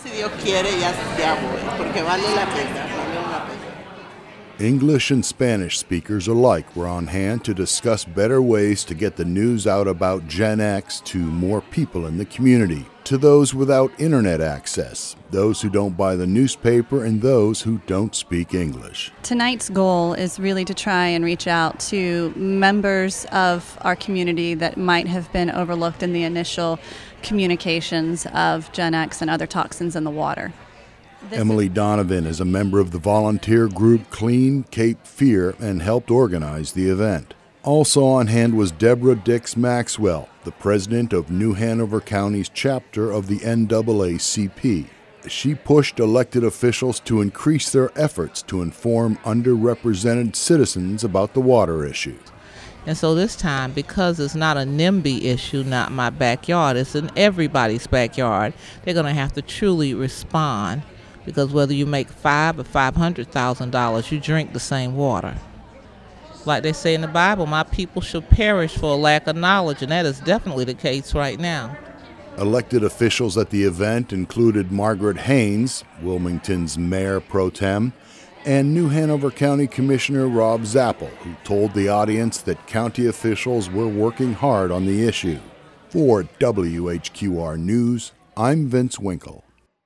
si Dios quiere, ya voy, porque vale la pena, vale la pena. English and Spanish speakers alike were on hand to discuss better ways to get the news out about Gen X to more people in the community, to those without internet access, those who don't buy the newspaper, and those who don't speak English. Tonight's goal is really to try and reach out to members of our community that might have been overlooked in the initial communications of Gen X and other toxins in the water. Emily Donovan is a member of the volunteer group Clean Cape Fear and helped organize the event. Also on hand was Deborah Dix Maxwell, the president of New Hanover County's chapter of the NAACP. She pushed elected officials to increase their efforts to inform underrepresented citizens about the water issue. And so this time, because it's not a NIMBY issue, not my backyard, it's in everybody's backyard, they're going to have to truly respond. Because whether you make $500,000 or $500,000, you drink the same water. Like they say in the Bible, my people shall perish for a lack of knowledge, and that is definitely the case right now. Elected officials at the event included Margaret Haynes, Wilmington's mayor pro tem, and New Hanover County Commissioner Rob Zappel, who told the audience that county officials were working hard on the issue. For WHQR News, I'm Vince Winkle.